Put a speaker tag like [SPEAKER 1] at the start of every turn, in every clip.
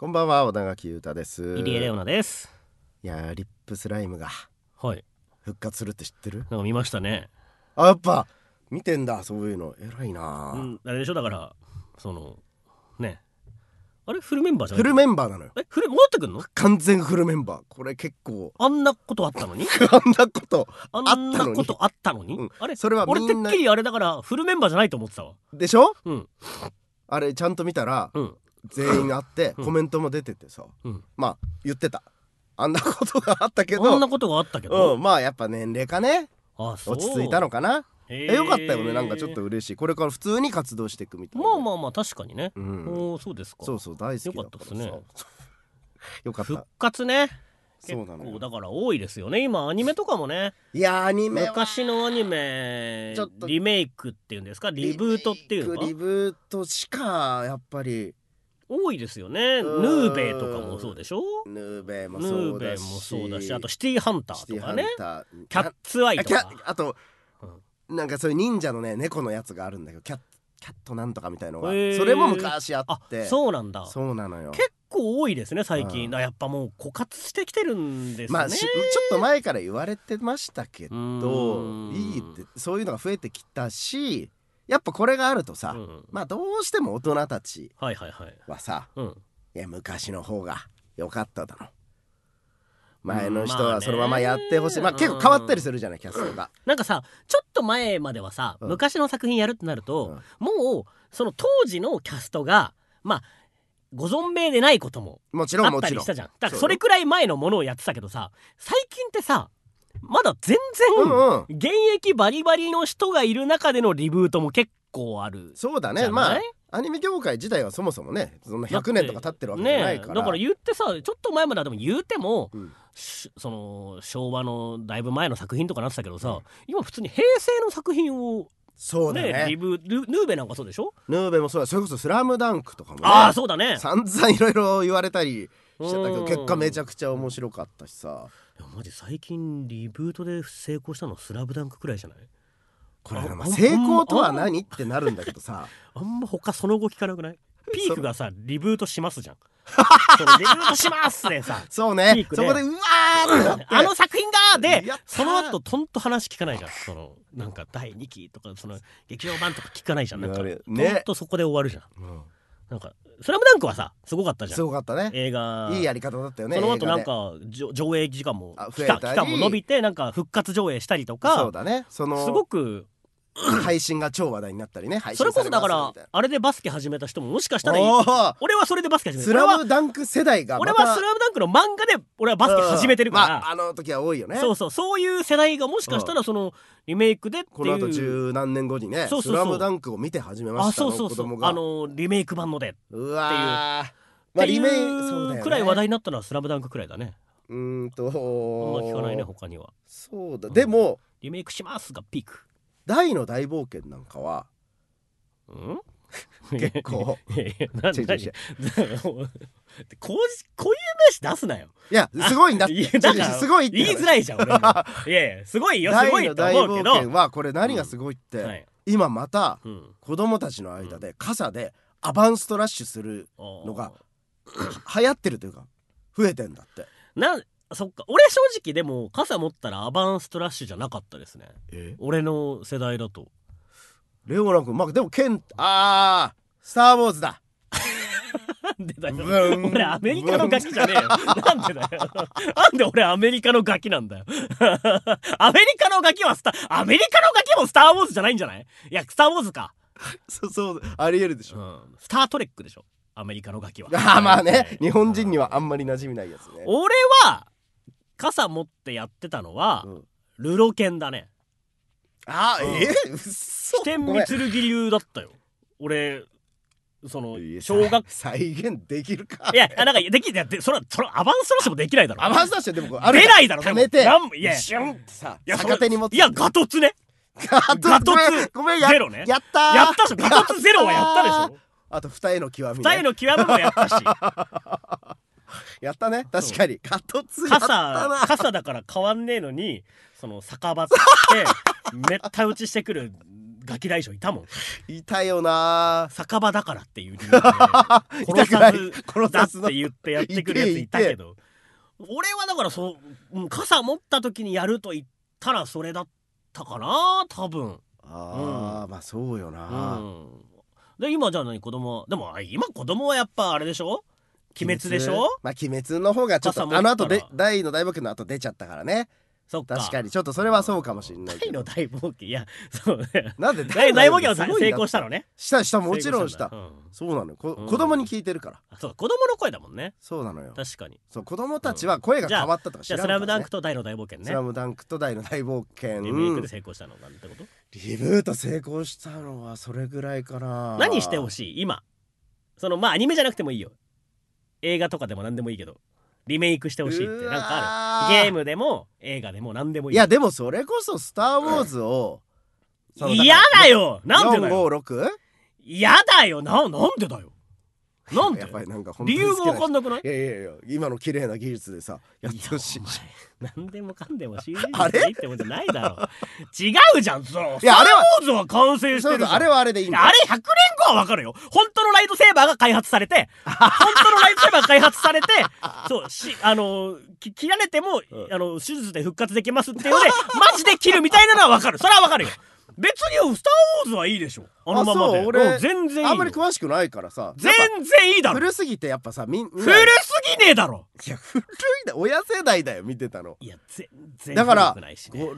[SPEAKER 1] こんばんは、小田垣裕太です。
[SPEAKER 2] 入江レオナです。
[SPEAKER 1] いやリップスライムが
[SPEAKER 2] はい
[SPEAKER 1] 復活するって知ってる？
[SPEAKER 2] なんか見ましたね。
[SPEAKER 1] あ、やっぱ見てんだ、そういうの。偉いな、
[SPEAKER 2] あれでしょ、だからそのね、あれフルメンバーじゃない？
[SPEAKER 1] フルメンバーなのよ。
[SPEAKER 2] フル戻ってくんの？
[SPEAKER 1] 完全フルメンバー。これ結構
[SPEAKER 2] あんなことあったのに
[SPEAKER 1] あんなこと
[SPEAKER 2] あん
[SPEAKER 1] あったのに
[SPEAKER 2] なことあったのに、あれ
[SPEAKER 1] それはみんな
[SPEAKER 2] 俺てっきりあれだからフルメンバーじゃないと思ってたわ。
[SPEAKER 1] でしょ？
[SPEAKER 2] あ
[SPEAKER 1] れちゃんと見たら、全員あってコメントも出ててさ、まあ言ってた、あんなことがあったけど、
[SPEAKER 2] あんなことがあったけど、
[SPEAKER 1] まあやっぱ年齢かね、落ち着いたのかな。よかったよね。なんかちょっと嬉しい。これから普通に活動していくみたいな。
[SPEAKER 2] まあ確かにね。そうですか。
[SPEAKER 1] そう大好きだからさ。
[SPEAKER 2] よかったですね。
[SPEAKER 1] よかった。
[SPEAKER 2] 復活ね。
[SPEAKER 1] そうなのよ。
[SPEAKER 2] 結構だから多いですよね今。アニメとかもね。
[SPEAKER 1] いやアニメは
[SPEAKER 2] 昔のアニメちょっとリメイクっていうんですか、リブートっていうのか、
[SPEAKER 1] リブートしかやっぱり
[SPEAKER 2] 多いですよね。ヌーベイとかもそうでしょ。
[SPEAKER 1] ヌーベイもそうだし、
[SPEAKER 2] あとシティハンターとかね、キャッツアイとか、あ
[SPEAKER 1] と、なんかそういう忍者のね猫のやつがあるんだけど、キャットなんとかみたいのが、それも昔あって。
[SPEAKER 2] そうなんだ。
[SPEAKER 1] そうなのよ。
[SPEAKER 2] 結構多いですね最近。やっぱもう枯渇してきてるんですね。
[SPEAKER 1] まあちょっと前から言われてましたけど、いいってそういうのが増えてきたし、やっぱこれがあるとさ、まあどうしても大人たちはさ、いや昔の方が良かっただろ、前の人はそのままやってほしい。まあ結構変わったりするじゃない、キャストが。
[SPEAKER 2] なんかさ、ちょっと前まではさ、昔の作品やるってなると、もうその当時のキャストがまあご存命でないこともあったりしたじゃん。だからそれくらい前のものをやってたけどさ、最近ってさまだ全然現役バリバリの人がいる中でのリブートも結構ある。
[SPEAKER 1] そうだね。まあアニメ業界自体はそもそもね、そんな100年とか経ってるわけじゃないから、
[SPEAKER 2] だから言ってさ、ちょっと前まではでも言うても、その昭和のだいぶ前の作品とかなってたけどさ、今普通に平成の作品を
[SPEAKER 1] そうだね、
[SPEAKER 2] ヌーベなんかそうでしょ。
[SPEAKER 1] ヌーベもそうだ。それこそスラムダンクとかもね、
[SPEAKER 2] そうだね、
[SPEAKER 1] 散々いろいろ言われたりしちゃったけど、結果めちゃくちゃ面白かったしさ。
[SPEAKER 2] いやマジ最近リブートで成功したのスラムダンクくらいじゃない？
[SPEAKER 1] これ成功とは何ってなるんだけどさ
[SPEAKER 2] あんま他その後聞かなくない？ピークがさリブートしますじゃんそのリブートしますでさ
[SPEAKER 1] そうね、そこでうわーってなって
[SPEAKER 2] あの作品がでその後とんと話聞かないじゃん。そのなんか第2期とかその劇場版とか聞かないじゃん。なんかね、ほんとそこで終わるじゃん。なんかスラムダンクはさすごかったじゃん。
[SPEAKER 1] すごかったね。
[SPEAKER 2] 映画
[SPEAKER 1] いいやり方だったよね。
[SPEAKER 2] その後なんか上映時間も期間も伸びて、なんか復活上映したりとか。
[SPEAKER 1] そうだね。すごく配信が超話題になったりね。
[SPEAKER 2] それこそだからあれでバスケ始めた人ももしかしたら俺はそれでバスケ始めた。
[SPEAKER 1] スラムダンク世代が
[SPEAKER 2] 俺はスラムダンクの漫画で俺はバスケ始めてるから、
[SPEAKER 1] あの時は多いよね。
[SPEAKER 2] そういう世代がもしかしたらそのリメイクでっていう、
[SPEAKER 1] この後十何年後にねスラムダンクを見て始めましたの子供が
[SPEAKER 2] リメイク版のでっていう、
[SPEAKER 1] リメイク
[SPEAKER 2] くらい話題になったのはスラムダンクくらいだね。あんま聞かないね他には。
[SPEAKER 1] そうだ。でも
[SPEAKER 2] リメイクしますがピーク。
[SPEAKER 1] 大の大冒険なんかは結構
[SPEAKER 2] こういう名詞出すなよ。
[SPEAKER 1] いやすごいんだって。すごいって
[SPEAKER 2] 言いづらいじゃん俺も。いやすごいよ、すごいと思うけど、
[SPEAKER 1] 大の大冒険はこれ何がすごいって、今また子供たちの間で傘でアバンストラッシュするのが流行ってるというか増えてんだって。
[SPEAKER 2] そっか、俺正直でも傘持ったらアバンストラッシュじゃなかったですね。俺の世代だと。
[SPEAKER 1] レオナ君、でもスター・ウォーズだ
[SPEAKER 2] なんでだよ俺アメリカのガキじゃねえよなんでだよなんで俺アメリカのガキなんだよアメリカのガキもスター・ウォーズじゃないんじゃない？いやスター・ウォーズか
[SPEAKER 1] そうありえるでしょ、
[SPEAKER 2] スター・トレックでしょアメリカのガキは。
[SPEAKER 1] まあね、日本人にはあんまり馴染みないやつね。
[SPEAKER 2] 俺は傘持ってやってたのは、ルロケンだね。
[SPEAKER 1] 嘘。
[SPEAKER 2] 飛天御剣流だったよ俺。その小学
[SPEAKER 1] 再現できるか。
[SPEAKER 2] いやなんかできる。そのアバンストラッシュもできないだろ。
[SPEAKER 1] アバンストラッシュでも
[SPEAKER 2] 出ないだろ。
[SPEAKER 1] 溜めて
[SPEAKER 2] いや
[SPEAKER 1] シュンってさ逆手に持って。
[SPEAKER 2] いやガトツね。ガトツ
[SPEAKER 1] ごめん
[SPEAKER 2] ゼロね。
[SPEAKER 1] やった
[SPEAKER 2] でしょ。ガトツゼロはやったでしょ。
[SPEAKER 1] あと二重の極み
[SPEAKER 2] もやったし
[SPEAKER 1] やったね。確かにガトツやったな。
[SPEAKER 2] 傘だから変わんねえのにその酒場ってめった打ちしてくるガキ大将いたもん。
[SPEAKER 1] いたよな。
[SPEAKER 2] 酒場だからっていう理由で、殺さずだって言ってやってくるやついたけど、俺はだから傘持った時にやると言ったらそれだったかな多分。
[SPEAKER 1] まあそうよな。
[SPEAKER 2] で今じゃあ何子供でも今子供はやっぱあれでしょ、鬼滅でしょ。
[SPEAKER 1] まあ鬼滅の方がちょっとあの後で大の大冒険の後出ちゃったからね。
[SPEAKER 2] そっか
[SPEAKER 1] 確かにちょっとそれはそうかもしれないけど。
[SPEAKER 2] 大の大冒険、いやそうね、
[SPEAKER 1] なんで
[SPEAKER 2] 大冒険は成功したのね。
[SPEAKER 1] したもちろんした。そうなのよ、子供に聞いてるから。
[SPEAKER 2] そう子供の声だもんね。
[SPEAKER 1] そうなのよ。
[SPEAKER 2] 確かに。
[SPEAKER 1] そう子供たちは声が変わったとか知らんからね。
[SPEAKER 2] じゃあスラムダンクと大の大冒険ね。
[SPEAKER 1] スラムダンクと大の大冒険
[SPEAKER 2] リメイクで成功したのなんてこと。
[SPEAKER 1] リブート成功したのはそれぐらいかな。
[SPEAKER 2] 何してほしい今。まあアニメじゃなくてもいいよ、映画とかでも何でもいいけどリメイクしてほしいってなんかある。ゲームでも映画でも何でもいい。
[SPEAKER 1] いやでもそれこそスター・ウォーズを
[SPEAKER 2] 嫌だよ。なんでだよ。
[SPEAKER 1] 456
[SPEAKER 2] 嫌だよ。なんでだよ。なんで
[SPEAKER 1] やっぱりなんか
[SPEAKER 2] 理由が分かんなくない。
[SPEAKER 1] いや今の綺麗な技術でさやってほしい。
[SPEAKER 2] 何でもかんでも CG でいいってもんじゃないだろ違うじゃん。い
[SPEAKER 1] やあれは
[SPEAKER 2] スター・ウォーズは完成してるじゃん。
[SPEAKER 1] あれはあれでいいんだよ。
[SPEAKER 2] あれ100年後は分かるよ。本当のライトセーバーが開発されて本当のライトセーバーが開発されて切られても手術で復活できますっていうのでマジで切るみたいなのは分かる。それは分かるよ。別にスター・ウォーズはいいでしょ、あのままで。
[SPEAKER 1] 俺
[SPEAKER 2] 全然いいよ。
[SPEAKER 1] あんまり詳しくないからさ。
[SPEAKER 2] 全然いいだろ。
[SPEAKER 1] 古すぎてやっぱさ
[SPEAKER 2] 古すぎねえだろ。
[SPEAKER 1] いや古いだ、親世代だよ見てたの。
[SPEAKER 2] いや全然
[SPEAKER 1] だから
[SPEAKER 2] 古くないしね。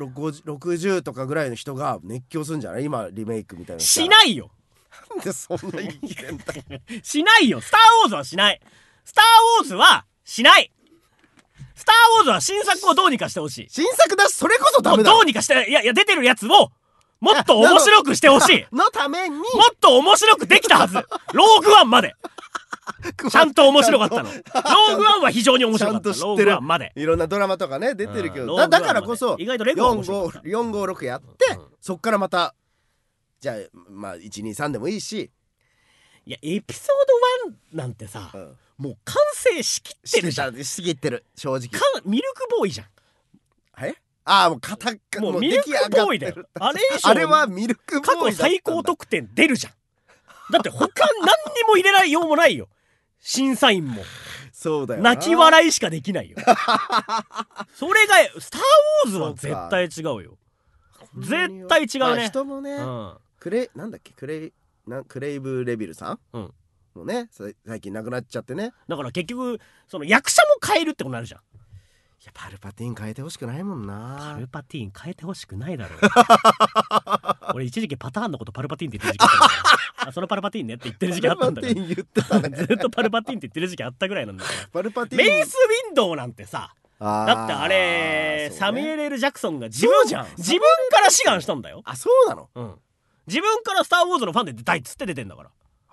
[SPEAKER 1] 60とかぐらいの人が熱狂するんじゃない今リメイクみたいな。
[SPEAKER 2] しないよ。
[SPEAKER 1] なんでそんな意見だ
[SPEAKER 2] しないよ。スター・ウォーズはしない。スター・ウォーズはしない。スター・ウォーズは新作をどうにかしてほしい。
[SPEAKER 1] 新作だしそれこそダメだ。
[SPEAKER 2] どうにかして、いや出てるやつをもっと面白くしてほしい
[SPEAKER 1] のために。
[SPEAKER 2] もっと面白くできたはず。ローグワンまでちゃんと面白かったの。ローグワンは非常に面白かった。
[SPEAKER 1] ちゃんと知ってる。
[SPEAKER 2] ローグワンまで
[SPEAKER 1] いろんなドラマとかね出てるけど、だからこそ
[SPEAKER 2] 意外とレゴは面白かった。
[SPEAKER 1] 456やって、そっからまたじゃあまあ123でもいいし。
[SPEAKER 2] いやエピソード1なんてさ、もう完成しきってるじゃん。
[SPEAKER 1] しきってる正直。
[SPEAKER 2] ミルクボーイじゃん。
[SPEAKER 1] もう
[SPEAKER 2] もうミルクボーイだよ。
[SPEAKER 1] あれはミルクボーイだったんだ。
[SPEAKER 2] 過去最高得点出るじゃん。だって他何にも入れないようもないよ。審査員も
[SPEAKER 1] そうだよ。
[SPEAKER 2] 泣き笑いしかできないよ。それがスター・ウォーズは絶対違うよ。絶対違うね。
[SPEAKER 1] 人もね、なんだっけクレイブ・レビルさん、もうね最近亡くなっちゃってね。
[SPEAKER 2] だから結局役者も変えるってことになるじゃん。
[SPEAKER 1] いやパルパティーン変えてほしくないもんな。
[SPEAKER 2] パルパティーン変えてほしくないだろう。俺一時期パターンのことパルパティーンって言ってる時期あったんだ。そのパルパティーンねって言ってる時期あったんだから。
[SPEAKER 1] パルパティーン言ってたね。
[SPEAKER 2] ずっとパルパティーンって言ってる時期あったぐらいなんだから。
[SPEAKER 1] パルパティーン
[SPEAKER 2] メイス・ウィンドウなんてさ、だってあれ、サミュエル・L・ジャクソンが自分から志願したんだよ。
[SPEAKER 1] そうなの。
[SPEAKER 2] 自分からスター・ウォーズのファンで出たいっつって出てんだから。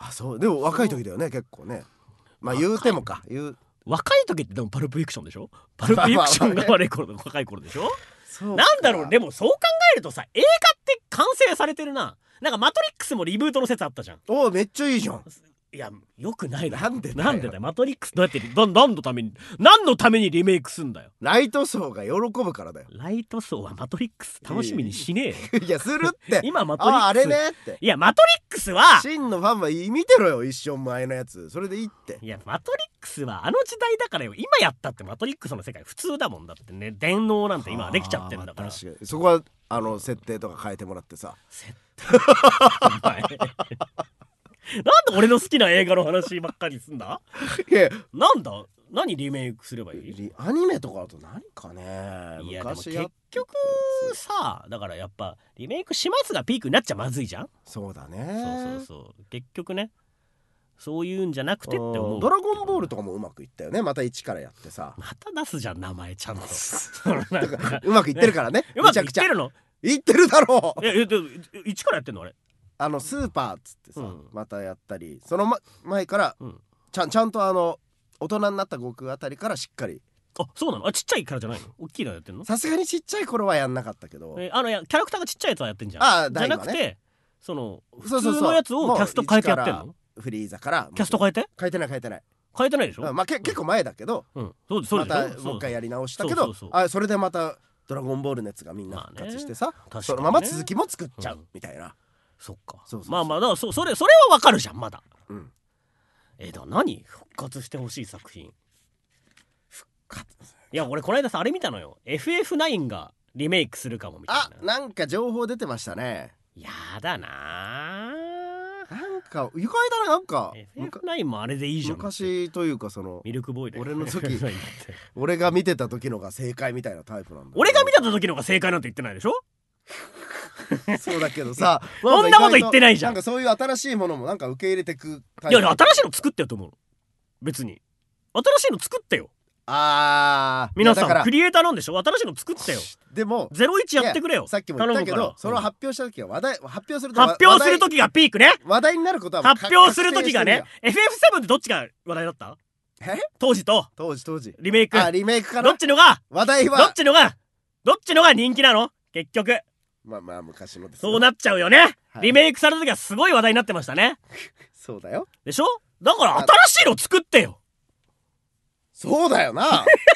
[SPEAKER 1] そうでも若い時だよね結構ね。まあ言うてもか
[SPEAKER 2] 若い時ってでもパルプフィクションでしょ。パルプフィクションが悪い頃の若い頃でしょ。なんだろう。でもそう考えるとさ、映画って完成されてるな。なんかマトリックスもリブートの説あったじゃん。
[SPEAKER 1] めっちゃいいじゃん。
[SPEAKER 2] いやよくないだろ。
[SPEAKER 1] なんでだよ
[SPEAKER 2] マトリックスどうやって何のためにリメイクすんだよ。
[SPEAKER 1] ライト層が喜ぶからだよ。
[SPEAKER 2] ライト層はマトリックス楽しみにしね
[SPEAKER 1] えよ。いやするって
[SPEAKER 2] 今マトリックス
[SPEAKER 1] あれねって。
[SPEAKER 2] いやマトリックスは
[SPEAKER 1] 真のファンは見てろよ一生前のやつ。それでいいって。
[SPEAKER 2] いやマトリックスはあの時代だからよ。今やったってマトリックスの世界普通だもんだってね。電脳なんて今できちゃってるんだから。
[SPEAKER 1] 確かにそこは設定とか変えてもらってさ。
[SPEAKER 2] 設定お前なんで俺の好きな映画の話ばっかりすんだ。何リメイクすればいい。
[SPEAKER 1] アニメとかだと何かね。
[SPEAKER 2] いやでも結局さ、だからやっぱリメイクしますがピークになっちゃまずいじゃん。
[SPEAKER 1] そうだね。
[SPEAKER 2] そう結局ね、そういうんじゃなくてって思う。
[SPEAKER 1] ドラゴンボールとかもうまくいったよね。また一からやってさ。
[SPEAKER 2] また出すじゃん名前ちゃんと。
[SPEAKER 1] うまくいってるからね。
[SPEAKER 2] うまくいってるの。
[SPEAKER 1] いってるだろう。
[SPEAKER 2] 一からやってんのあれ。
[SPEAKER 1] スーパーっつってさ、またやったり、その前からちゃんと大人になった悟空あたりからしっかり。
[SPEAKER 2] そうなの。ちっちゃいからじゃないの。大きいのやってんの。
[SPEAKER 1] さすがにちっちゃい頃はやんなかったけど、
[SPEAKER 2] キャラクターがちっちゃいやつはやってんじゃん。じゃなくて普通のやつをキャスト変えてやってんの。
[SPEAKER 1] フリーザから
[SPEAKER 2] キャスト変えて
[SPEAKER 1] ない
[SPEAKER 2] 変えてないでしょ。
[SPEAKER 1] 結構前だけど、またもう一回やり直したけど、それでまたドラゴンボール熱がみんな復活してさ、そのまま続きも作っちゃうみたいな。
[SPEAKER 2] そっか。
[SPEAKER 1] そう。
[SPEAKER 2] まあまあだからそれはわかるじゃんまだ。
[SPEAKER 1] うん。
[SPEAKER 2] だから何復活してほしい作品。
[SPEAKER 1] 復活。
[SPEAKER 2] いや俺この間さあれ見たのよ。FF9 がリメイクするかもみたい
[SPEAKER 1] な。なんか情報出てましたね。
[SPEAKER 2] やだな。
[SPEAKER 1] なんか意外だな。なんか
[SPEAKER 2] FF9 もあれでいいじゃん。
[SPEAKER 1] 昔というかその
[SPEAKER 2] ミルクボーイだよ。
[SPEAKER 1] 俺の時俺が見てた時のが正解みたいなタイプなんだ。
[SPEAKER 2] 俺が見てた時のが正解なんて言ってないでしょ。
[SPEAKER 1] そうだけどさ
[SPEAKER 2] そんなこと言ってないじゃん。
[SPEAKER 1] なんかそういう新しいものもなんか受け入れてく
[SPEAKER 2] タイプ。いや新しいの作ってよと思う。別に新しいの作ってよ。皆さんクリエイターなんでしょ。新しいの作ってよ。
[SPEAKER 1] でも
[SPEAKER 2] 01やってくれよ。
[SPEAKER 1] さっきも言ったけどその発表した時は発表する
[SPEAKER 2] 時がピークね。
[SPEAKER 1] 話題になることは
[SPEAKER 2] 発表する時がね。FF7 ってどっちが話題だった？当時リメイク。
[SPEAKER 1] リメイクかな。
[SPEAKER 2] どっちのが
[SPEAKER 1] 話題は
[SPEAKER 2] どっちのが人気なの結局。
[SPEAKER 1] まあ昔のです。
[SPEAKER 2] そうなっちゃうよね。リメイクされた時はすごい話題になってましたね。
[SPEAKER 1] そうだよ。
[SPEAKER 2] でしょ。だから新しいの作ってよ。
[SPEAKER 1] そうだよな。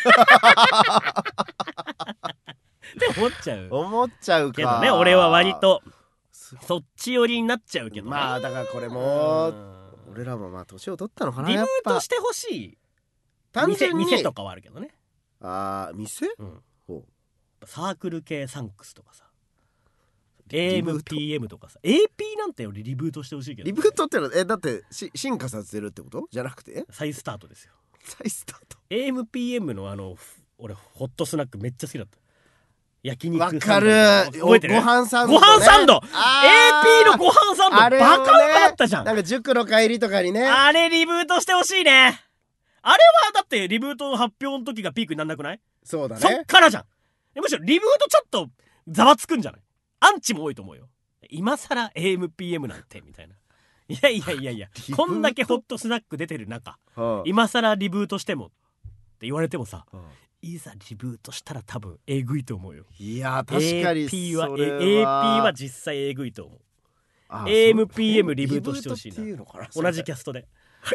[SPEAKER 2] って思っちゃう
[SPEAKER 1] け
[SPEAKER 2] どね。俺は割とそっち寄りになっちゃうけどね。
[SPEAKER 1] まあだからこれも俺らもまあ年を取ったのかな。
[SPEAKER 2] リブートしてほしい。単純に店とかはあるけどね。
[SPEAKER 1] 店？
[SPEAKER 2] サークル系サンクスとかさ、AMPM とかさ、AP なんてよりリブートしてほしいけど、ね、
[SPEAKER 1] リブートってのはだって進化させるってことじゃなくて
[SPEAKER 2] 再スタートですよ。
[SPEAKER 1] 再スタート。
[SPEAKER 2] AMPM の俺ホットスナックめっちゃ好きだった。焼肉
[SPEAKER 1] わかる。
[SPEAKER 2] 覚えてる？
[SPEAKER 1] ご飯サンド、
[SPEAKER 2] ね、ご飯サンド AP のご飯サンドバカうまかったじゃん。
[SPEAKER 1] なんか塾の帰りとかにね。
[SPEAKER 2] あれリブートしてほしいね。あれはだってリブートの発表の時がピークになんなくない？
[SPEAKER 1] そうだね。
[SPEAKER 2] そっからじゃん。むしろリブートちょっとざわつくんじゃない？アンチも多いと思うよ。今更 AMPM なんてみたいな。いやこんだけホットスナック出てる中、今更リブートしてもって言われてもさ、いざリブートしたら多分えぐいと思うよ。
[SPEAKER 1] いや確かに
[SPEAKER 2] AP は実際えぐいと思う。AMPM リブートしてほしいな。同じキャストで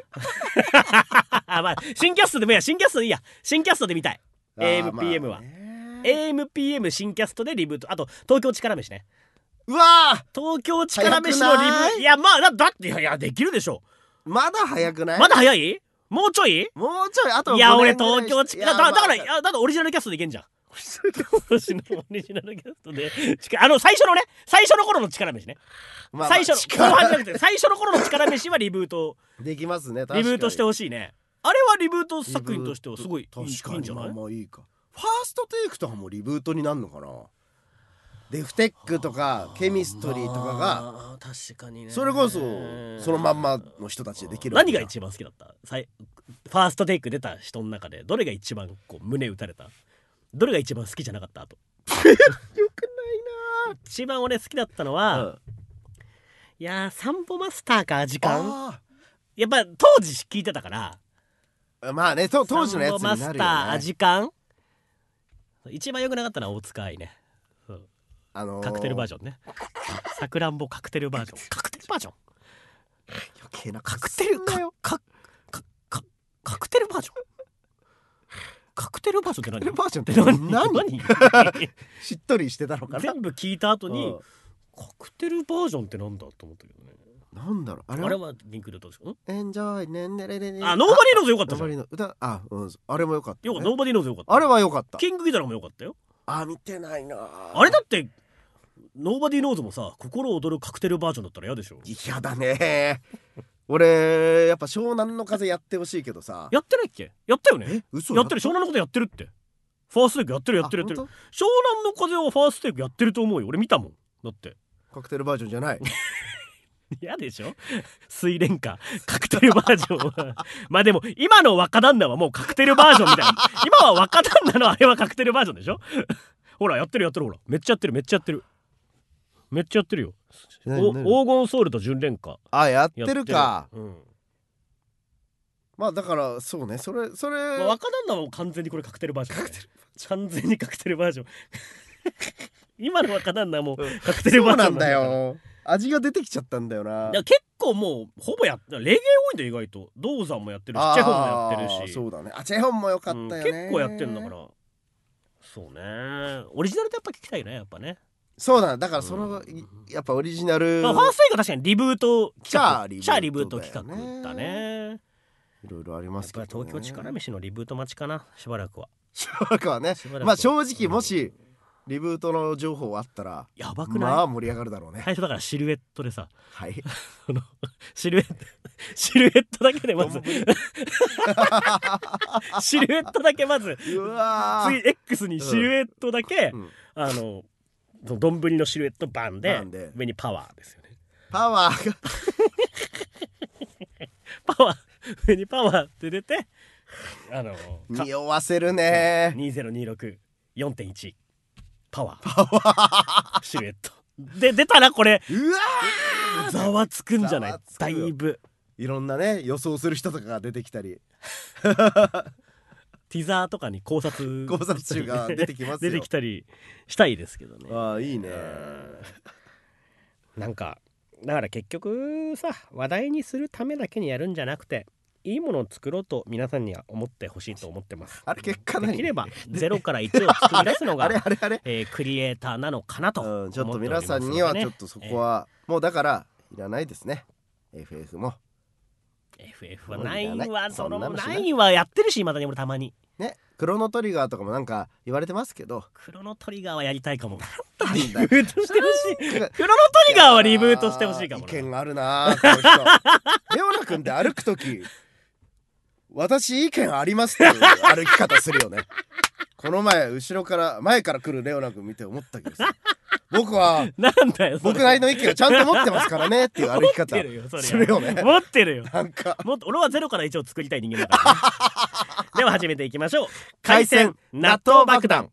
[SPEAKER 2] まあ新キャストでもいいや。新キャストでいいや。新キャストで見たい。AMPM は、AMPM 新キャストでリブート。あと東京力飯ね。
[SPEAKER 1] うわ
[SPEAKER 2] 東京力飯のリブート。いやまあだっていやできるでしょ。
[SPEAKER 1] まだ早くない？
[SPEAKER 2] まだ早い？もうちょい
[SPEAKER 1] あと。
[SPEAKER 2] いや俺東京力だからオリジナルキャストでいけんじゃん。オリジナルキャストで最初の頃の力飯ね。最初の後半じゃなくて最初の頃の力飯はリブート
[SPEAKER 1] できますね。
[SPEAKER 2] リブートしてほしいね。あれはリブート作品としてはすごいいいんじゃない？
[SPEAKER 1] まあいいか。ファーストテイクとかもリブートになるのかな。デフテックとかケミストリーとかが
[SPEAKER 2] 確かにね。
[SPEAKER 1] それこそそのまんまの人たちでできる。
[SPEAKER 2] 何が一番好きだった？ファーストテイク出た人の中でどれが一番こう胸打たれた？どれが一番好きじゃなかった？あと
[SPEAKER 1] よくないな。
[SPEAKER 2] 一番俺好きだったのは、いやサンボマスターか時間。やっぱ当時聞いてたから。
[SPEAKER 1] まあね当時のやつになるよね。サンボマスター時間。
[SPEAKER 2] 一番良くなかったのは大塚愛ね。カクテルバージョンね。さくらんぼカクテルバージョン。カクテルバージョン。
[SPEAKER 1] 余計な
[SPEAKER 2] カクテルカクテルバージョン。カクテルバージョンって何？
[SPEAKER 1] カクテルバージョンって何？しっとりしてたのかな。
[SPEAKER 2] 全部聞いた後にカクテルバージョンってなんだと思ったけどね。
[SPEAKER 1] なんだろうあれは
[SPEAKER 2] リンクでどうですか？
[SPEAKER 1] エンジョイねんねれれれ。
[SPEAKER 2] ノーバディーノーズよかったじゃん。
[SPEAKER 1] あれもよかった。
[SPEAKER 2] ノーバディーノーズよかった。
[SPEAKER 1] あれはよかった。
[SPEAKER 2] キングギドラもよかったよ。
[SPEAKER 1] 見てないな。
[SPEAKER 2] あれだってノーバディーノーズもさ心躍るカクテルバージョンだったら嫌でしょ？
[SPEAKER 1] 嫌だね。俺やっぱ湘南の風やってほしいけどさ。
[SPEAKER 2] やってないっけ？やったよね。
[SPEAKER 1] 嘘？
[SPEAKER 2] やってる。湘南の風やってるって。ファーストテイクやってる。湘南の風はファーストテイクやってると思うよ。俺見たもん。だって
[SPEAKER 1] カクテルバージョンじゃない。
[SPEAKER 2] 嫌でしょ？水蓮花カクテルバージョンはまあでも今の若旦那はもうカクテルバージョンみたいな。今は若旦那のあれはカクテルバージョンでしょ？ほらやってるほらめっちゃやってるよ。黄金ソウルと純恋歌
[SPEAKER 1] やってるか。まあだからそうねそれ、
[SPEAKER 2] まあ、若旦那は完全にこれカクテルバージョン、ね、完全にカクテルバージョン今の若旦那はもうカクテルバージョン
[SPEAKER 1] なんだよ。味が出てきちゃったんだよな。
[SPEAKER 2] いや結構もうほぼレゲエ多いんだよ意外と。ドーザンもやってるしチェホンもやってるし。
[SPEAKER 1] そうだね。チェホンもよかったよね。
[SPEAKER 2] 結構やってんだから。そうねオリジナルでやっぱ聞きたいねやっぱね。
[SPEAKER 1] そうだ、だからその、やっぱオリジナル、
[SPEAKER 2] ファースト映画確かにリブート企画、
[SPEAKER 1] リブート
[SPEAKER 2] 企画だね。
[SPEAKER 1] いろいろありますけど、ね、
[SPEAKER 2] 東京力飯のリブート待ちかな、しばらくは。
[SPEAKER 1] ね。まあ正直もし、リブートの情報あったら
[SPEAKER 2] やばくない？
[SPEAKER 1] まあ盛り上がるだろうね。
[SPEAKER 2] 最初だからシルエットでさ、
[SPEAKER 1] はい、
[SPEAKER 2] シルエットだけでまずシルエットだけまず次 X にシルエットだけ、丼のシルエットバンで上にパワーですよね。
[SPEAKER 1] パワーが
[SPEAKER 2] 上にパワーって出て、
[SPEAKER 1] 匂わせるね。
[SPEAKER 2] 2026 4.1 パワーシルエットで出たらこれざわつくんじゃない？だいぶ
[SPEAKER 1] いろんなね予想する人とかが出てきたり
[SPEAKER 2] ティザーとかに考察
[SPEAKER 1] 中が出てきますよ。
[SPEAKER 2] 出てきたりしたいですけどね。
[SPEAKER 1] ああいいね。
[SPEAKER 2] なんかだから結局さ、話題にするためだけにやるんじゃなくて、いいものを作ろうと皆さんには思ってほしいと思ってます。
[SPEAKER 1] あれ結果
[SPEAKER 2] できれば0から1を作り出すのがクリエイターなのかなと思っておりますので、ね、
[SPEAKER 1] ちょっと皆さんにはちょっとそこは、もうだからいらないですね。 FF も
[SPEAKER 2] FF は9はその9はやってるし、未だに俺たまに
[SPEAKER 1] ね、クロノトリガーとかもなんか言われてますけど、
[SPEAKER 2] クロノトリガーはやりたいかも。リブートしてほしい。クロノトリガーはリブートしてほしいかも。
[SPEAKER 1] 意見あるなこの人。レオナ君って歩くとき私意見ありますっていう歩き方するよね。この前前から来るレオナ君見て思ったけどさ、僕は僕なりの意見をちゃんと持ってますからねっていう歩き方するよね。
[SPEAKER 2] 持ってるよ。
[SPEAKER 1] なんか
[SPEAKER 2] 俺は0から1を作りたい人間だから、ね、では始めていきましょう。海鮮納豆爆弾。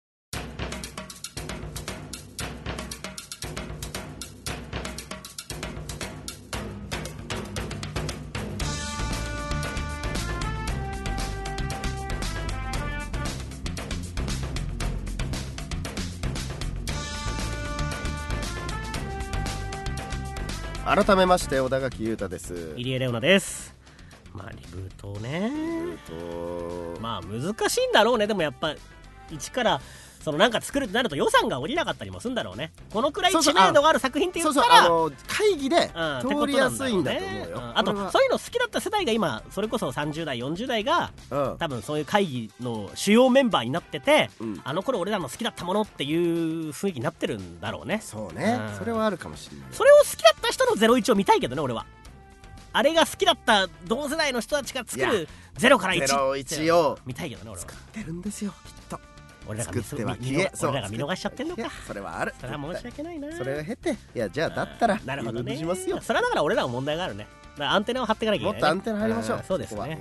[SPEAKER 1] 改めまして小田垣裕太です。
[SPEAKER 2] 入江レオナです。まあリブートね、まあ難しいんだろうね。でもやっぱ一からそのなんか作るってなると予算が下りなかったりもするんだろうね。このくらい知名度がある作品って言ったら
[SPEAKER 1] 会議で通りやすいんだと思うよ。
[SPEAKER 2] あとそういうの好きだった世代が今それこそ30代40代が多分そういう会議の主要メンバーになってて、あの頃俺らの好きだったものっていう雰囲気になってるんだろうね。
[SPEAKER 1] そうね、それはあるかもしれない。
[SPEAKER 2] それを好きだった人の01を見たいけどね、俺は。あれが好きだった同世代の人たちが作る0から1を見たいけどね、俺は。
[SPEAKER 1] 作ってるんですよきっと。
[SPEAKER 2] 俺らが見逃しちゃってんのか。
[SPEAKER 1] それはある。
[SPEAKER 2] それは申し訳ないな。
[SPEAKER 1] それを経て、いやじゃあだったら
[SPEAKER 2] なるほどね。
[SPEAKER 1] しますよ。
[SPEAKER 2] それはだから俺らも問題があるね。だからアンテナを張っていかなきゃいけない、ね、
[SPEAKER 1] もっとアンテナ張りましょう。
[SPEAKER 2] そうですね。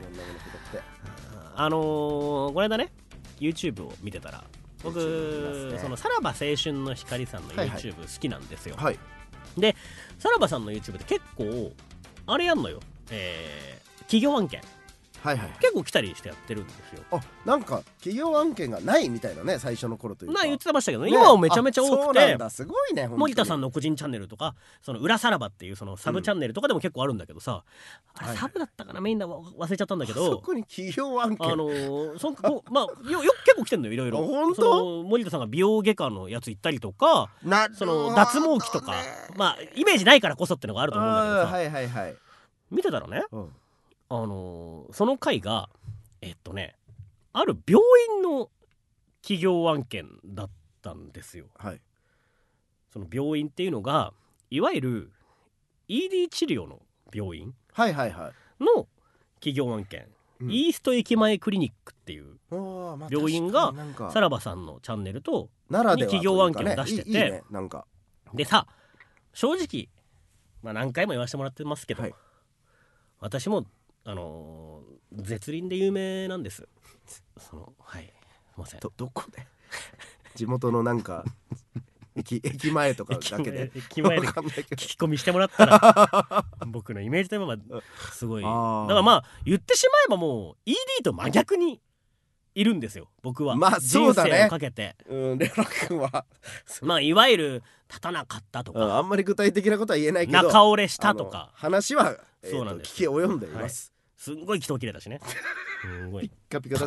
[SPEAKER 2] この間ね YouTube を見てたら、僕、そのさらば青春の光さんの YouTube 好きなんですよ。でさらばさんの YouTube って結構あれやんのよ、企業案件結構来たりしてやってるんですよ。
[SPEAKER 1] なんか企業案件がないみたいなね、最初の頃というか
[SPEAKER 2] 言ってましたけど、今はめちゃめちゃ多くて、
[SPEAKER 1] すごいね。
[SPEAKER 2] 森田さんの個人チャンネルとか、その裏さらばっていうそのサブチャンネルとかでも結構あるんだけどさ、あれサブだったかな、メインだ忘れちゃったんだけど、
[SPEAKER 1] そこに企業案件
[SPEAKER 2] まあよ結構来てんのよ、いろいろ。
[SPEAKER 1] 本当？
[SPEAKER 2] 森田さんが美容外科のやつ行ったりとか、その脱毛器とか、まあイメージないからこそってのがあると思うんだけどさ、見てたらね、その回がある病院の企業案件だったんですよ。その病院っていうのがいわゆる ED 治療の病院の企業案件、イースト駅前クリニックっていう病院がさらばさんのチャンネルとに企業案件を出してて、でさ、正直、何回も言わせてもらってますけど、私も絶倫で有名なんです。すいません。
[SPEAKER 1] どこで地元のなんか駅前とかだけで
[SPEAKER 2] 駅前で聞き込みしてもらったら僕のイメージというのはすごい。だからまあ言ってしまえばもう ED と真逆にいるんですよ、僕は。人生をかけて。
[SPEAKER 1] レオナ君はい
[SPEAKER 2] わゆる立たなかったとか、
[SPEAKER 1] あんまり具体的なことは言えないけど、
[SPEAKER 2] 中折れしたとか
[SPEAKER 1] 話は
[SPEAKER 2] そうなんです。
[SPEAKER 1] 聞き及んでいます。
[SPEAKER 2] すんごい気筒切れだしね。すんごい
[SPEAKER 1] ピッカピカだし、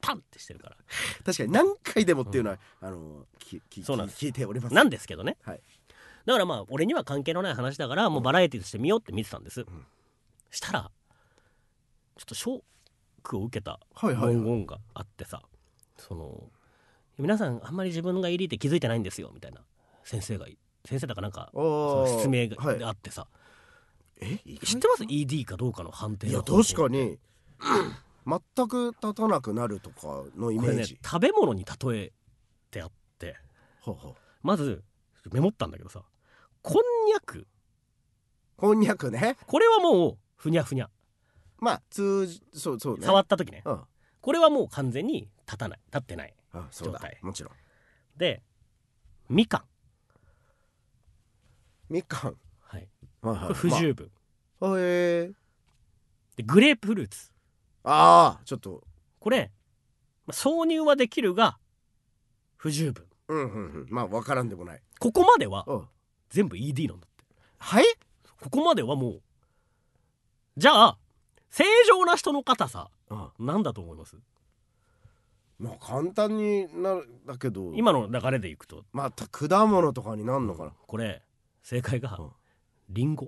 [SPEAKER 2] パンってしてるから。
[SPEAKER 1] 確かに何回でもっていうのは、そうなんです、聞いております
[SPEAKER 2] なんですけどね、
[SPEAKER 1] はい、
[SPEAKER 2] だからまあ俺には関係のない話だからもうバラエティとして見ようって見てたんです、したらちょっとショックを受けた文言があってさ、その皆さんあんまり自分が ED って気づいてないんですよみたいな先生だかなんかその説明があってさ、知ってます ED かどうかの判定の方法。
[SPEAKER 1] いや確かに全く立たなくなるとかのイメージ、
[SPEAKER 2] これね、食べ物に例えてあって、まずメモったんだけどさ、こんにゃく
[SPEAKER 1] ね、
[SPEAKER 2] これはもうふにゃふにゃ、
[SPEAKER 1] まあそうね、
[SPEAKER 2] 触った時ね、これはもう完全に立ってない状態。
[SPEAKER 1] もちろん
[SPEAKER 2] で、みかん、はい、これ不十分、でグレープフルーツ、
[SPEAKER 1] ちょっと
[SPEAKER 2] これ挿入はできるが不十分、
[SPEAKER 1] まあ分からんでもない。
[SPEAKER 2] ここまでは全部 ED なんだって。
[SPEAKER 1] はい、
[SPEAKER 2] ここまではもう、じゃあ正常な人の硬さなんだと思います？
[SPEAKER 1] まあ簡単になるだけど、
[SPEAKER 2] 今の流れでいくと
[SPEAKER 1] また果物とかになるのかな、
[SPEAKER 2] これ正解がリンゴ。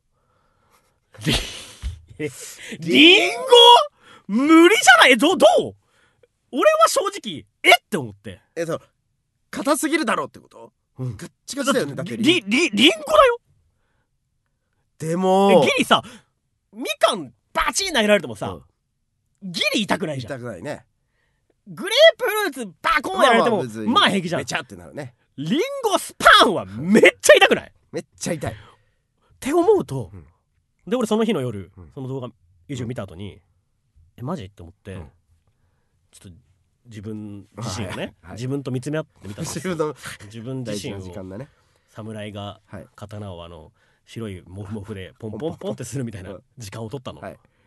[SPEAKER 2] リンゴ無理じゃない？どう俺は正直って思って、
[SPEAKER 1] 硬すぎるだろうってこと？ガッチガチだよね。だって
[SPEAKER 2] リンゴだよ。
[SPEAKER 1] でも
[SPEAKER 2] ギリさ、みかんバチン投げられてもさ、ギリ痛くないじゃん。
[SPEAKER 1] 痛くないね。
[SPEAKER 2] グレープフルーツバコーンやられてもまあ平気じゃん。
[SPEAKER 1] めちゃってなるね。
[SPEAKER 2] リンゴスパンはめっちゃ痛くない？
[SPEAKER 1] めっちゃ痛い
[SPEAKER 2] って思うと、で俺その日の夜、その動画以上見た後に、マジって思って、ちょっと自分自身をね、自分と見つめ合ってみたんですよ。自分自身を、侍が刀を白いモフモフでポンポンポンってするみたいな時間を取ったの。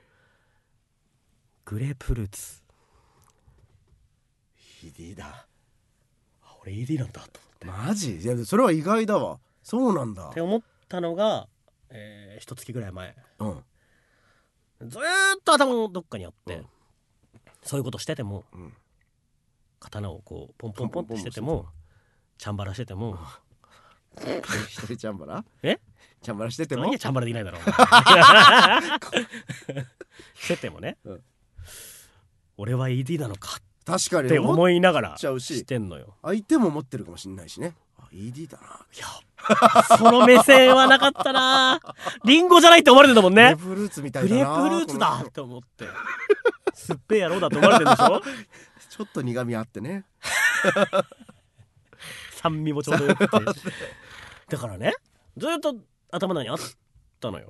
[SPEAKER 2] グレープフルーツ
[SPEAKER 1] ED だ。
[SPEAKER 2] 俺 ED なんだと思って。
[SPEAKER 1] マジ？いやそれは意外だわ。そうなんだ
[SPEAKER 2] って思ったのが、1月ぐらい前、ずーっと頭のどっかにあって、そういうことしてても、刀をこうポンポンポンってしてても、チャンバラしてても、
[SPEAKER 1] 一人チャンバラ？チャンバラしてても？
[SPEAKER 2] 何やチャンバラできないだろう。しててもね、俺は ED なのか
[SPEAKER 1] 確かに
[SPEAKER 2] って思いながらしてんのよ。
[SPEAKER 1] 相手も持ってるかもしれないしね。ED だな。
[SPEAKER 2] いや、その目線はなかったな。リンゴじゃないって思われてたもんね。
[SPEAKER 1] グレープフルーツみたいだな。
[SPEAKER 2] グレープフルーツだって思って、すっぺえ野郎だと思われてるでしょ。
[SPEAKER 1] ちょっと苦味あってね。
[SPEAKER 2] 酸味もちょうどよくて。だからね、ずっと頭の中にあったのよ。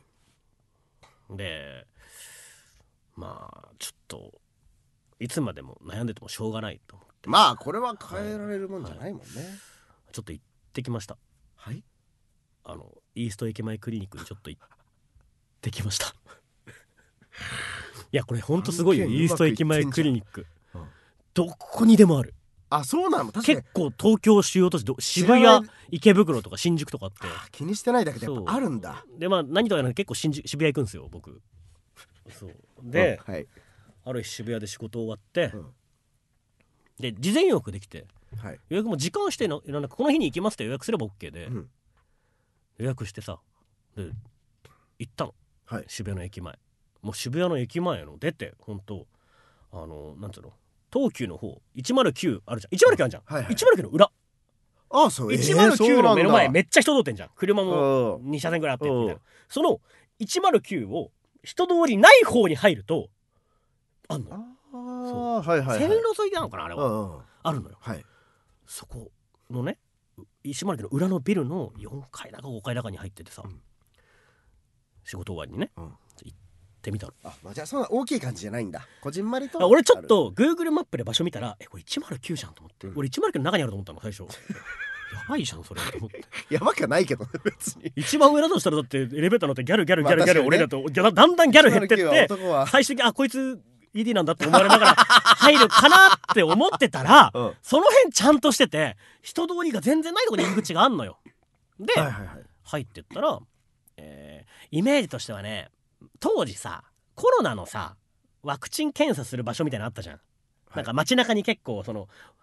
[SPEAKER 2] で、まあちょっといつまでも悩んでてもしょうがないと思って、
[SPEAKER 1] まあこれは変えられるもんじゃないもんね。
[SPEAKER 2] ちょっと行ってきました。イースト駅前クリニックにちょっと行ってきました。いやこれほんとすごいよ。イースト駅前クリニック、どこにでもある。
[SPEAKER 1] そうなの？
[SPEAKER 2] 結構東京主要都市、渋谷、池袋とか新宿とかあって、
[SPEAKER 1] 気にしてないだけでやっぱあるんだ。
[SPEAKER 2] でまあ何とか結構渋谷行くんですよ僕。そうで、ある日渋谷で仕事終わって、で事前予約できて、予約も時間してのいらなく、この日に行きますって予約すれば OK で、予約してさ、で行ったの、渋谷の駅前。もう渋谷の駅前の出て、本当なんつうの、東急の方109あるじゃん。109あるじゃん、109の裏。109の目の前めっちゃ人通ってんじゃん。車も2車線ぐらいあってみたいな。その109を人通りない方に入るとあんの。線路沿いなのかなあれは。あるのよ。そこのね、109の裏のビルの4階だか5階だかに入っててさ、仕事終わりにね、行ってみたの。
[SPEAKER 1] じゃあそんな大きい感じじゃないんだ。こじんまりと。
[SPEAKER 2] 俺ちょっと Google マップで場所見たら、これ109じゃんと思って、俺109の中にあると思ったの最初。やばいじゃんそれと思って。
[SPEAKER 1] やばくはないけどね別に。
[SPEAKER 2] 一番上だとしたらだってエレベーター乗ってギャル俺だとだんだんギャル減ってって、最終的にこいつ ED なんだって思われながら入るかなって思ってたら、その辺ちゃんとしてて人通りが全然ないところに入り口があんのよ。で、入ってったら、イメージとしてはね、当時さコロナのさワクチン検査する場所みたいなのあったじゃん。 なんか街中に結構その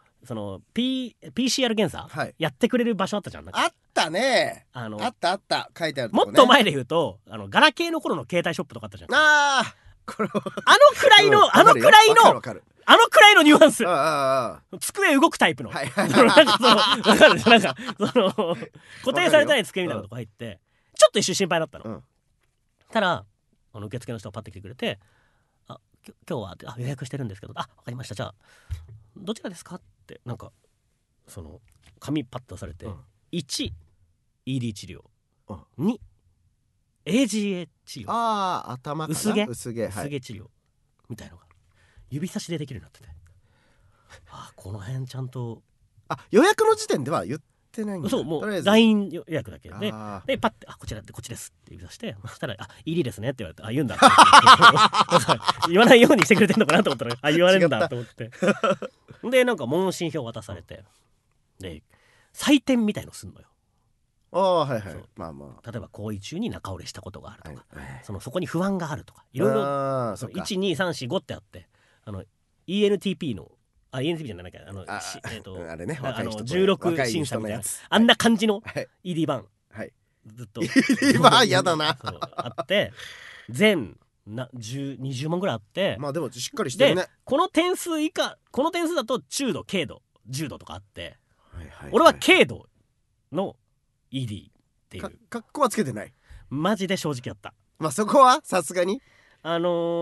[SPEAKER 2] PCR 検査、
[SPEAKER 1] はい、
[SPEAKER 2] やってくれる場所あったじゃん。
[SPEAKER 1] あったね。あった書いてあるとこ、ね、
[SPEAKER 2] もっと前で言うとガラケーの頃の携帯ショップとかあったじゃん。
[SPEAKER 1] これ
[SPEAKER 2] あのくらいのあのくらいのニュアンス。机動くタイプの。なんかなんか固定されてない机みたいなとこ入って、ちょっと一瞬心配だったの。たら受付の人がパッて来てくれて、今日は予約してるんですけど、わかりました、じゃあどちらですかってなんかその紙パッと出されて、1 ED 治療、2 AGA 治療、
[SPEAKER 1] 頭かな、
[SPEAKER 2] 薄毛治療みたいなのが指差しでできるようになってて、この辺ちゃんと
[SPEAKER 1] 予約の時点では言ってないんだ。
[SPEAKER 2] そう、もう LINE 予約だけでパッてこちらでこっちですって指さして、そしたらED ですねって言われて、言うんだって言わないようにしてくれてんのかなと思ったら言われるんだと思ってでなんか問診票渡されて、で採点みたいのすんのよ。
[SPEAKER 1] はいはい。ま
[SPEAKER 2] あ例えば行為中に中折れしたことがあるとか、そこに不安があるとか、いろいろ 1,2,3,4,5 ってあって、ENTP のENTP じゃないか、
[SPEAKER 1] あれね、
[SPEAKER 2] 16審査みたいな、あんな感じの ED 版、ずっと
[SPEAKER 1] ED 版やだな
[SPEAKER 2] あって全20万ぐらいあって、
[SPEAKER 1] でもしっかりしてるね。
[SPEAKER 2] でこの点数だと中度軽度重度とかあって、俺は軽度の ED っていう。
[SPEAKER 1] かっこはつけてない。
[SPEAKER 2] マジで正直やった。
[SPEAKER 1] そこはさすがに
[SPEAKER 2] なん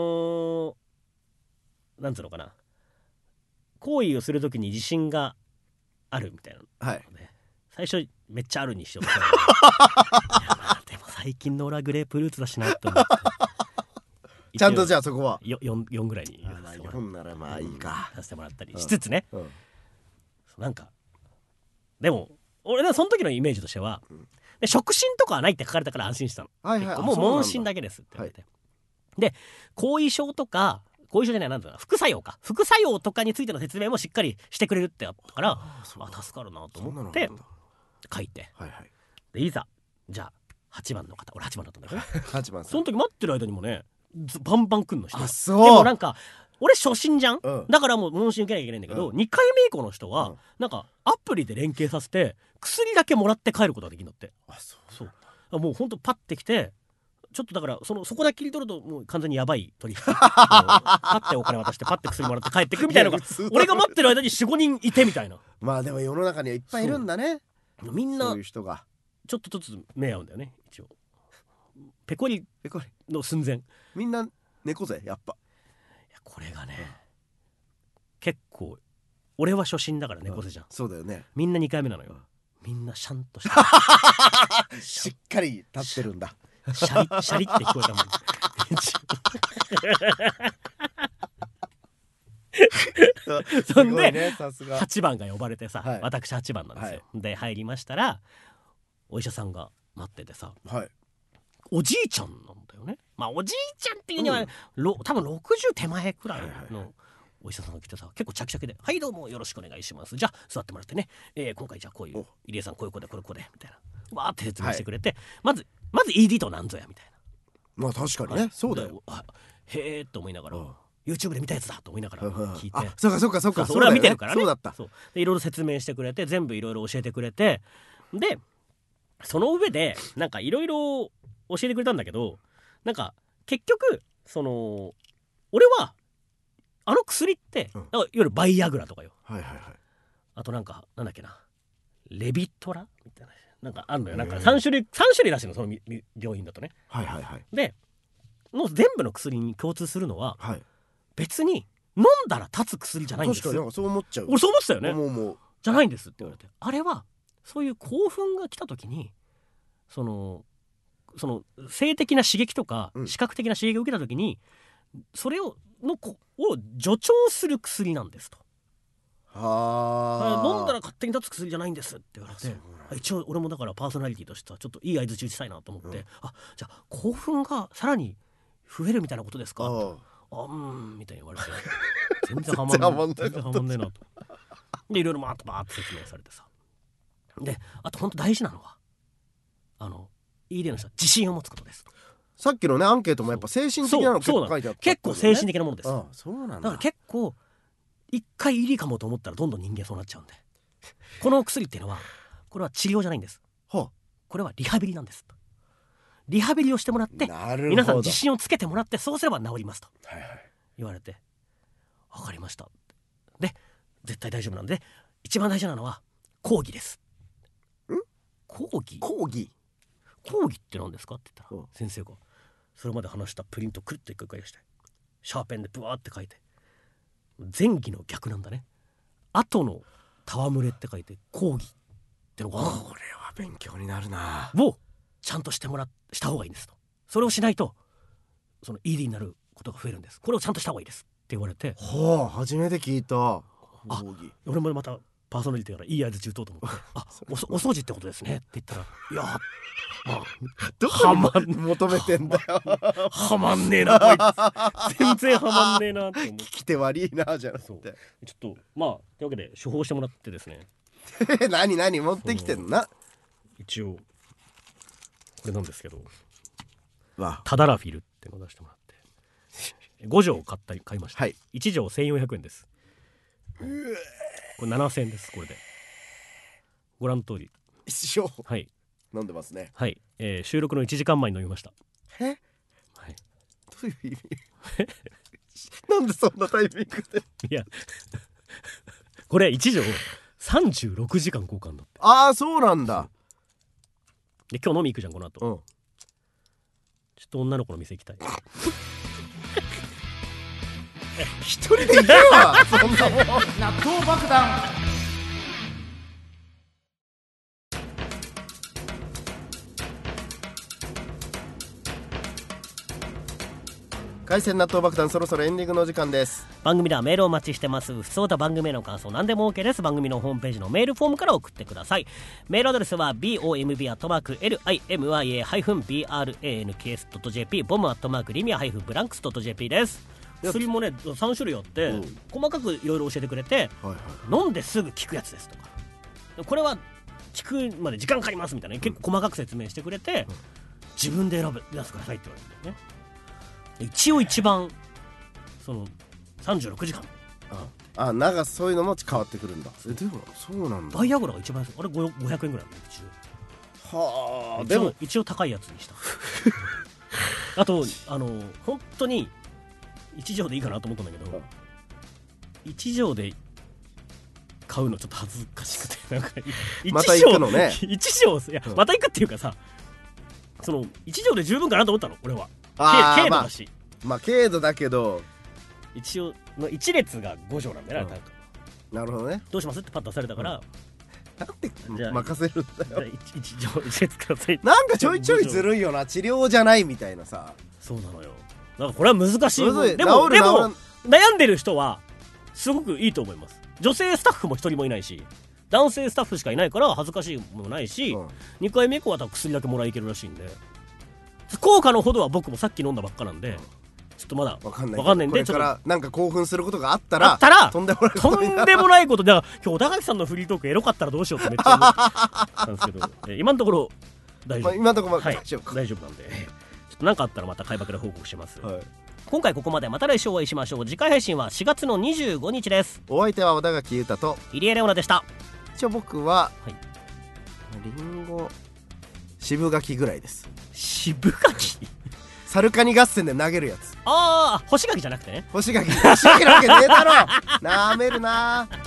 [SPEAKER 2] つうのかな、行為をするときに自信があるみたいな、最初めっちゃあるにしようとでも最近の俺はグレープフルーツだしなって思って
[SPEAKER 1] ちゃんとじゃあそこは
[SPEAKER 2] 4ぐらいに
[SPEAKER 1] 4ならいいか
[SPEAKER 2] させてもらったりしつつね、なんかでも俺はその時のイメージとしては、で触診とかはないって書かれたから安心したの。もう問診だけですって言われて、で後遺症とか後遺症じゃない、なんだろうな、副作用とかについての説明もしっかりしてくれるってあったから、助かるなと思って書いて、でいざじゃあ8番の方、俺8番だったんだけど8番その時待ってる間にもねバンバン来んの人。でもなんか俺初診じゃん、だからもう問診受けなきゃいけないんだけど、2回目以降の人はなんかアプリで連携させて薬だけもらって帰ることができるんだって。そうもうほんとパッてきて、ちょっとだからそこだけ切り取るともう完全にやばい取引パッてお金渡してパッて薬もらって帰ってくみたいなのが俺が待ってる間に 4,5 人いてみたいな。
[SPEAKER 1] でも世の中にはいっぱいいるんだね。
[SPEAKER 2] みんな
[SPEAKER 1] そういう人が
[SPEAKER 2] ちょっとずつ目合うんだよね。一応ペコリの寸前、
[SPEAKER 1] みんな猫背やっぱ。
[SPEAKER 2] これがね、結構俺は初心だから猫背じゃん。
[SPEAKER 1] そうだよね。
[SPEAKER 2] みんな2回目なのよ。みんなシャンとして
[SPEAKER 1] しっかり立ってるんだ。
[SPEAKER 2] シャリって聞こえたもんそんで8番が呼ばれてさ、私8番なんですよ。で入りましたらお医者さんが待っててさ、おじいちゃんなんだよね。おじいちゃんっていうには、多分60手前くらいのお医者さんが来てさ、結構チャキチャキで、はいどうもよろしくお願いします、じゃあ座ってもらってね、今回じゃあこういう入江さんこういう子でこれこうでみたいなわーって説明してくれて、まず ED となんぞやみたいな。
[SPEAKER 1] 確かにね、そうだよ。
[SPEAKER 2] へーって思いながら、YouTube で見たやつだと思いながら聞いて、
[SPEAKER 1] そうか
[SPEAKER 2] 俺は見てるからね。
[SPEAKER 1] そうだった。
[SPEAKER 2] でいろいろ説明してくれて、全部いろいろ教えてくれて、でその上でなんかいろいろ教えてくれたんだけど、なんか結局俺は薬って、いわゆるバイアグラとかよ、あとなんだっけな、レビトラみたいな、なんかあるのよ。なんか3種類らしいの、その病院だとね。でもう全部の薬に共通するのは、別に飲んだら立つ薬じゃないんです。
[SPEAKER 1] 確かにそう思っちゃう。
[SPEAKER 2] 俺そう思ってたよね。
[SPEAKER 1] も
[SPEAKER 2] じゃないんですって言われて、あれはそういう興奮が来た時にその性的な刺激とか視覚的な刺激を受けた時に、それを助長する薬なんですと。飲んだら勝手に立つ薬じゃないんですって言われて、一応俺もだからパーソナリティとしてはちょっといい相槌打ちたいなと思って、じゃあ興奮がさらに増えるみたいなことですかみたいに言われて全然ハマんねえなと。でいろいろバーッと説明されてさ、であと本当大事なのはED の人は自信を持つことです。
[SPEAKER 1] さっきのねアンケートもやっぱ精神的なの結構書いてあった。
[SPEAKER 2] 結構精神的なものです。
[SPEAKER 1] そうなんだ。
[SPEAKER 2] だから結構一回いいかもと思ったらどんどん人間そうなっちゃうんで、この薬っていうのはこれは治療じゃないんです。これはリハビリなんです。リハビリをしてもらって皆さん自信をつけてもらって、そうすれば治りますと言われて、分かりました。で絶対大丈夫なんで、一番大事なのは講義です。講義って何ですかって言ったら、先生がそれまで話したプリントクルッと一回返して、シャーペンでブワーって書いて、前儀の逆なんだね。後の戯れって書いて講義ってのが、
[SPEAKER 1] これは勉強になるな。
[SPEAKER 2] をちゃんとした方がいいんですと。それをしないとその ED になることが増えるんです。これをちゃんとした方がいいですって言われて、
[SPEAKER 1] 初めて聞いた。
[SPEAKER 2] 俺もまたパーソナリティからいい合図打とうと思ってお掃除ってことですねって言ったら、いや
[SPEAKER 1] どこに求めてんだよ
[SPEAKER 2] はまんねえなこいつ全然はまんねえなって思って、
[SPEAKER 1] 聞き手悪いなじゃなくて、
[SPEAKER 2] ちょっとというわけで処方してもらってですね
[SPEAKER 1] 何持ってきてんな。
[SPEAKER 2] 一応これなんですけど、タダラフィルってのを出してもらって5錠買いました、1錠1400円です。これ7000円です。これでご覧の通り
[SPEAKER 1] 一応飲んでますね。
[SPEAKER 2] 収録の1時間前に飲みました。
[SPEAKER 1] どういう意味なんでそんなタイミングで
[SPEAKER 2] いやこれ1錠36時間交換だって。
[SPEAKER 1] そうなんだ。
[SPEAKER 2] で今日飲み行くじゃんこの後、ちょっと女の子の店行きたい
[SPEAKER 1] 一人で行けわそんなもん。納豆爆弾。海鮮納豆爆弾、そろそろエンディングのお時間です。
[SPEAKER 2] 番組ではメールをお待ちしてます。普通と番組への感想何でも OK です。番組のホームページのメールフォームから送ってください。メールアドレスは bomb@limya-branks.jp bomb@limya-branks.jp です。薬もね3種類あって、細かくいろいろ教えてくれて、飲んですぐ効くやつですとか、これは効くまで時間かかりますみたいな、結構細かく説明してくれて、自分で選べ出してくださいって言われてね。一応一番その36時間
[SPEAKER 1] 長そういうのも変わってくるんだ。でもそうなんだ。
[SPEAKER 2] バイアグラが一番安い。あれ500円ぐらいなんだでも一応高いやつにしたあと本当に1錠でいいかなと思ったんだけど、1錠で買うのちょっと恥ずかしくて、なんか
[SPEAKER 1] また行くのね。
[SPEAKER 2] 1錠いや、また行くっていうかさ、その1錠で十分かなと思ったの俺は。軽度だし、
[SPEAKER 1] 軽度だけど
[SPEAKER 2] 一応の1列が5錠なんだよな。
[SPEAKER 1] なるほどね。
[SPEAKER 2] どうしますってパッと出されたから、
[SPEAKER 1] なんで任せるんだよ。
[SPEAKER 2] 1錠1列ください。
[SPEAKER 1] なんかちょいちょいずるいよな、治療じゃないみたいなさ。
[SPEAKER 2] そうなのよ。なんかこれは難しい。でも悩んでる人はすごくいいと思います。女性スタッフも一人もいないし、男性スタッフしかいないから恥ずかしいもないし、2回目以降は薬だけもらいけるらしいんで、効果のほどは僕もさっき飲んだばっかなんで、ちょっとまだ分かんないんで、
[SPEAKER 1] これからなんか興奮することがあったらとんでも
[SPEAKER 2] ないことで、今日小高木さんのフリートークエロかったらどうしようってめっちゃ思ったんですけど今のところ大丈夫。
[SPEAKER 1] 今のところ
[SPEAKER 2] 大丈夫なんで、ちょっと何かあったらまた開幕で報告します。今回ここまで。また来週お会いしましょう。次回配信は4月の25日です。
[SPEAKER 1] お相手は小田垣裕太と
[SPEAKER 2] 入江レオナでした。
[SPEAKER 1] 一応僕はリンゴ渋柿ぐらいです。
[SPEAKER 2] 渋柿
[SPEAKER 1] サルカニ合戦で投げるやつ。
[SPEAKER 2] 干し柿じゃなくてね。
[SPEAKER 1] 干し柿なわけねえだろなめるな。